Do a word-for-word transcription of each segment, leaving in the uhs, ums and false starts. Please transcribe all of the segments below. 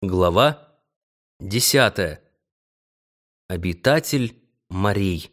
Глава десятая. Обитатель морей.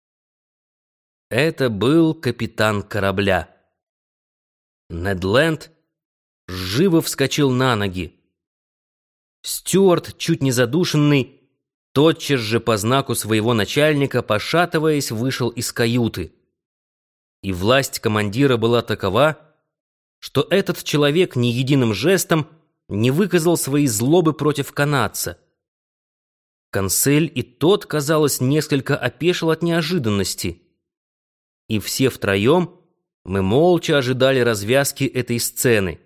Это был капитан корабля. Нед Ленд живо вскочил на ноги. Стюарт, чуть не задушенный, тотчас же по знаку своего начальника, пошатываясь, вышел из каюты. И власть командира была такова, что этот человек ни единым жестом не выказал своей злобы против канадца. Консель и тот, казалось, несколько опешил от неожиданности. И все втроем мы молча ожидали развязки этой сцены.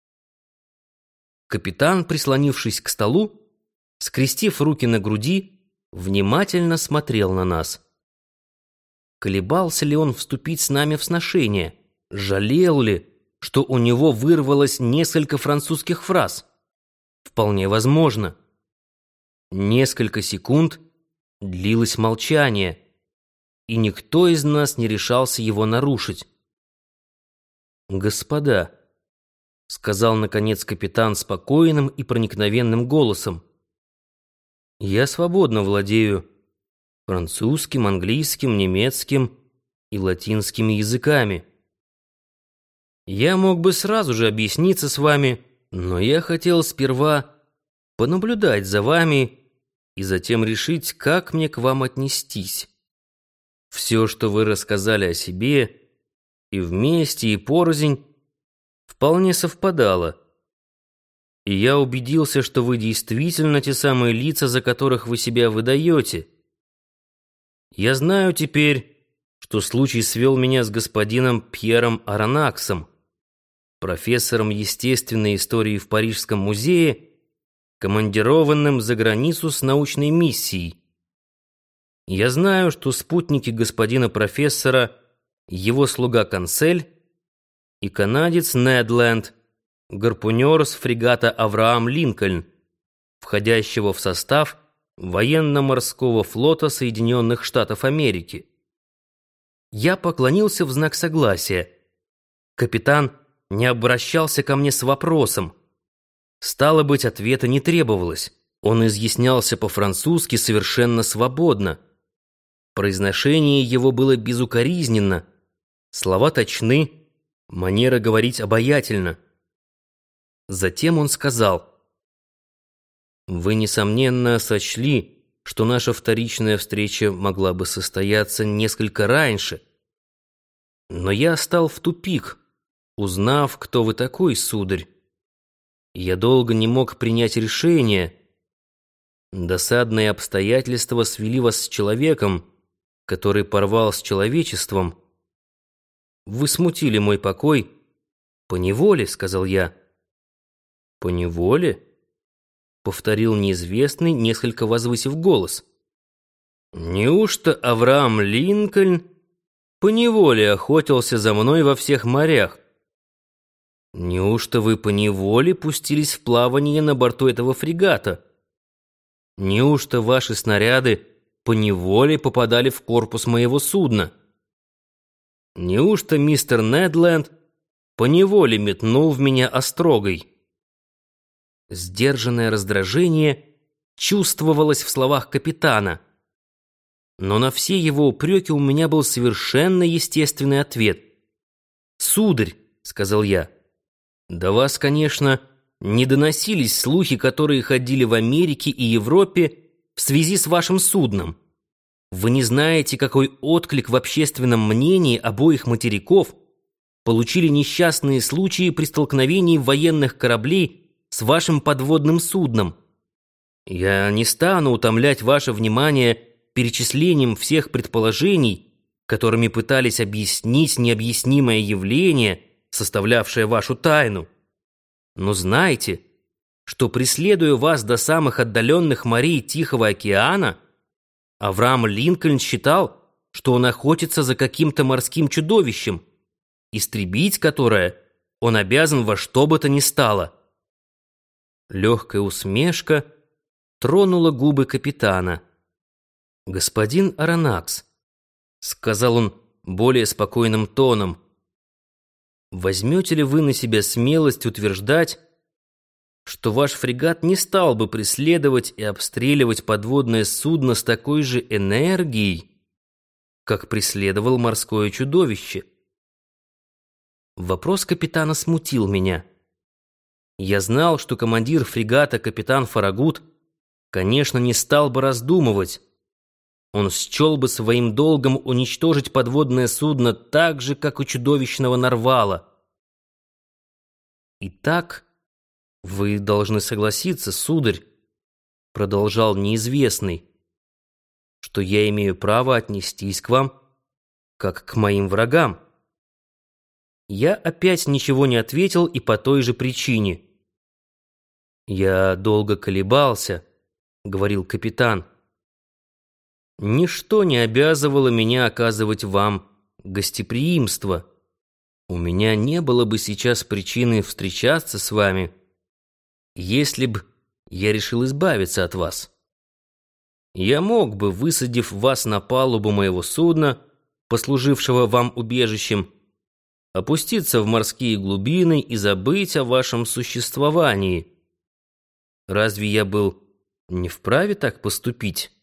Капитан, прислонившись к столу, скрестив руки на груди, внимательно смотрел на нас. Колебался ли он вступить с нами в сношение? Жалел ли, что у него вырвалось несколько французских фраз? Вполне возможно. Несколько секунд длилось молчание, и никто из нас не решался его нарушить. «Господа», — сказал, наконец, капитан спокойным и проникновенным голосом, «я свободно владею французским, английским, немецким и латинскими языками. Я мог бы сразу же объясниться с вами, но я хотел сперва понаблюдать за вами и затем решить, как мне к вам отнестись. Все, что вы рассказали о себе, и вместе, и порознь, вполне совпадало. И я убедился, что вы действительно те самые лица, за которых вы себя выдаете. Я знаю теперь, что случай свел меня с господином Пьером Аронаксом, профессором естественной истории в Парижском музее, командированным за границу с научной миссией. Я знаю, что спутники господина профессора — его слуга Консель и канадец Нед Ленд, гарпунер с фрегата «Авраам Линкольн», входящего в состав военно-морского флота Соединенных Штатов Америки. Я поклонился в знак согласия. Капитан не обращался ко мне с вопросом. Стало быть, ответа не требовалось. Он изъяснялся по-французски совершенно свободно. Произношение его было безукоризненно, слова точны, манера говорить обаятельна. Затем он сказал: «Вы, несомненно, сочли, что наша вторичная встреча могла бы состояться несколько раньше. Но я стал в тупик, узнав, кто вы такой, сударь. Я долго не мог принять решение. Досадные обстоятельства свели вас с человеком, который порвал с человечеством. Вы смутили мой покой. Поневоле, — сказал я. Поневоле? — повторил неизвестный, несколько возвысив голос. Неужто Авраам Линкольн поневоле охотился за мной во всех морях? Неужто вы поневоле пустились в плавание на борту этого фрегата? Неужто ваши снаряды поневоле попадали в корпус моего судна? Неужто мистер Нед Ленд поневоле метнул в меня острогой? Сдержанное раздражение чувствовалось в словах капитана, но на все его упреки у меня был совершенно естественный ответ. «Сударь», — сказал я, — «до вас, конечно, не доносились слухи, которые ходили в Америке и Европе в связи с вашим судном. Вы не знаете, какой отклик в общественном мнении обоих материков получили несчастные случаи при столкновении военных кораблей с вашим подводным судном. Я не стану утомлять ваше внимание перечислением всех предположений, которыми пытались объяснить необъяснимое явление, составлявшее вашу тайну. Но знайте, что, преследуя вас до самых отдаленных морей Тихого океана, Авраам Линкольн считал, что он охотится за каким-то морским чудовищем, истребить которое он обязан во что бы то ни стало». Легкая усмешка тронула губы капитана. «Господин Аронакс», — сказал он более спокойным тоном, — «возьмете ли вы на себя смелость утверждать, что ваш фрегат не стал бы преследовать и обстреливать подводное судно с такой же энергией, как преследовал морское чудовище. Вопрос капитана смутил меня. Я знал, что командир фрегата капитан Фарагут, конечно, не стал бы раздумывать. Он счел бы своим долгом уничтожить подводное судно так же, как у чудовищного Нарвала. «Итак, вы должны согласиться, сударь, — продолжал неизвестный, — что я имею право отнестись к вам, как к моим врагам». Я опять ничего не ответил и по той же причине. «Я долго колебался, — говорил капитан. Ничто не обязывало меня оказывать вам гостеприимство. У меня не было бы сейчас причины встречаться с вами, если б я решил избавиться от вас. Я мог бы, высадив вас на палубу моего судна, послужившего вам убежищем, опуститься в морские глубины и забыть о вашем существовании. Разве я был не вправе так поступить?